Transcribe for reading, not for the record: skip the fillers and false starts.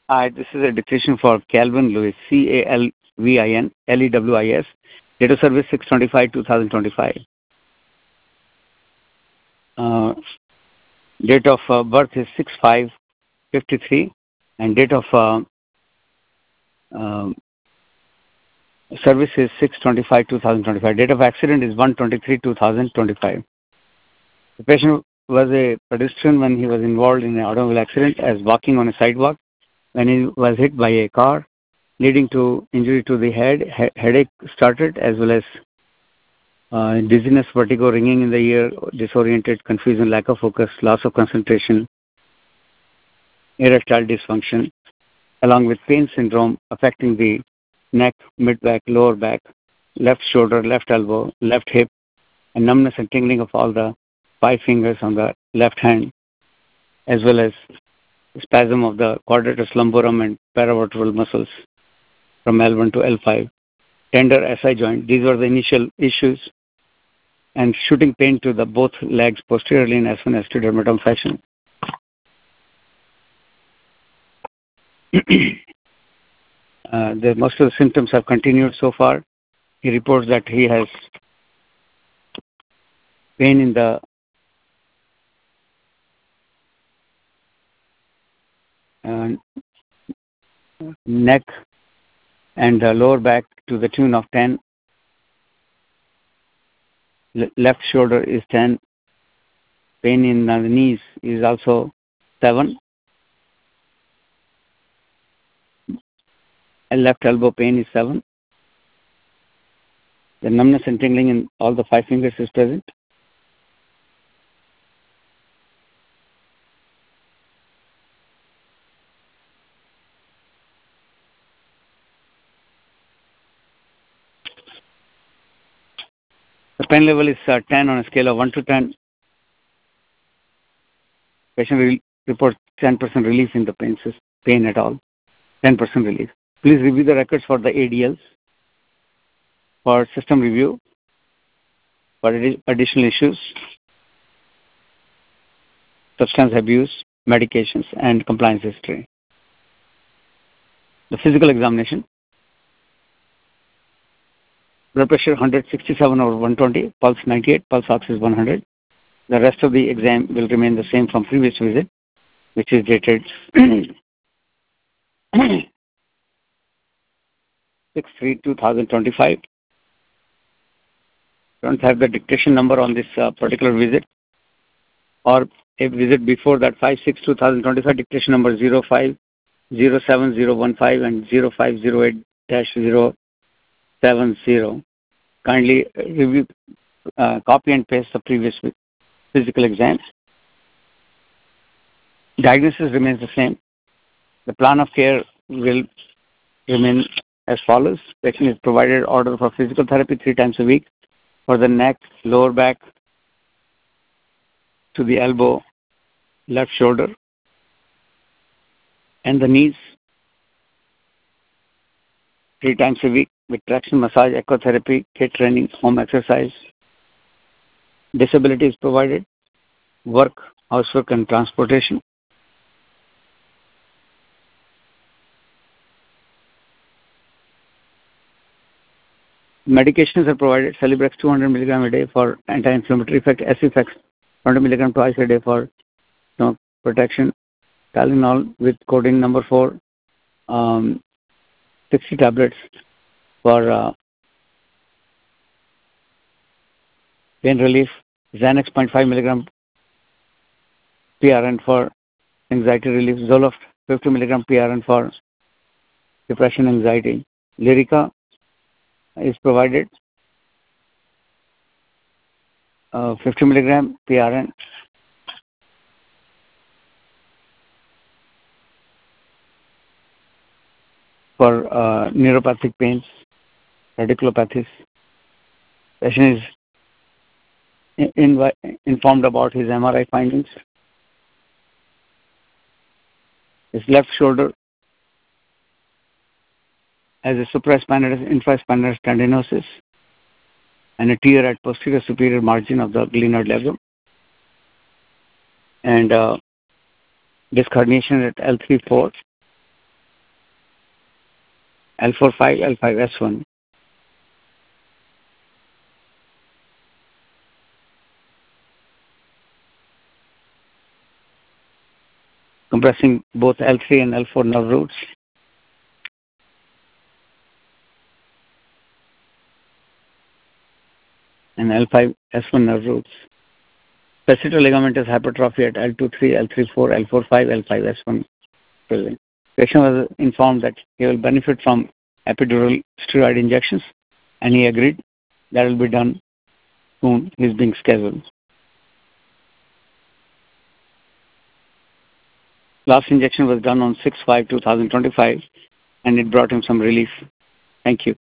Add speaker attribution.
Speaker 1: Hi, this is a dictation for Calvin Lewis, Calvin Lewis, date of service 6/25/2025. Uh, Date of birth is 6/5/53, and date of um service is 6/25/2025. Date of accident is 1/23/2025. The patient was a pedestrian when he was involved in an automobile accident as walking on a sidewalk when he was hit by a car, leading to injury to the head. Headache started, as well as dizziness, vertigo, ringing in the ear, disoriented, confusion, lack of focus, loss of concentration, erectile dysfunction, along with pain syndrome affecting the neck, mid-back, lower back, left shoulder, left elbow, left hip, and numbness and tingling of all the 5 fingers on the left hand, as well as spasm of the quadratus lumborum and paravertebral muscles from L1 to L5, tender SI joint. These were the initial issues, and shooting pain to the both legs posteriorly in S1, S2 dermatome fashion. Most of the symptoms have continued so far. He reports that he has pain in the neck and the lower back to the tune of 10. Left shoulder is 10. Pain in the knees is also 7. And left elbow pain is 7. The numbness and tingling in all the 5 fingers is present. The pain level is 10 on a scale of 1 to 10. Patient reports 10% relief in the pain at all. 10% relief. Please review the records for the ADLs for system review, for additional issues, substance abuse, medications, and compliance history. The physical examination. Blood pressure 167/120, pulse 98, pulse ox is 100. The rest of the exam will remain the same from previous visit, which is dated 6/3/2025. Don't have the dictation number on this particular visit, or a visit before that, 5/6/2025, dictation number 05-07015 and 0508-070. Kindly review, copy and paste the previous physical exam. Diagnosis remains the same. The plan of care will remain as follows. Patient is provided order for physical therapy 3 times a week for the neck, lower back to the elbow, left shoulder, and the knees 3 times a week with traction massage, ecotherapy, KIT training, home exercise. Disability is provided, work, housework, and transportation. Medications are provided. Celebrex 200 milligram a day for anti-inflammatory effect, SFX 100 milligram twice a day for smoke protection. Tylenol with codeine number 4, 60 tablets for pain relief. Xanax 0.5 milligram PRN for anxiety relief. Zoloft 50 milligram PRN for depression, anxiety. Lyrica is provided 50 milligram PRN for neuropathic pains, radiculopathies. Patient is informed about his MRI findings. His left shoulder has a supraspinatus, infraspinatus tendinosis and a tear at posterior superior margin of the glenoid labrum, and disc herniation at L3-4. L4-5, L5-S1. Compressing both L3 and L4 nerve roots. And L5-S1 nerve roots. Facetral ligamentous hypertrophy at L2-3, L3-4, L4-5, L5-S1. Patient was informed that he will benefit from epidural steroid injections, and he agreed that will be done soon. He's being scheduled. Last injection was done on 6/5/2025, and it brought him some relief. Thank you.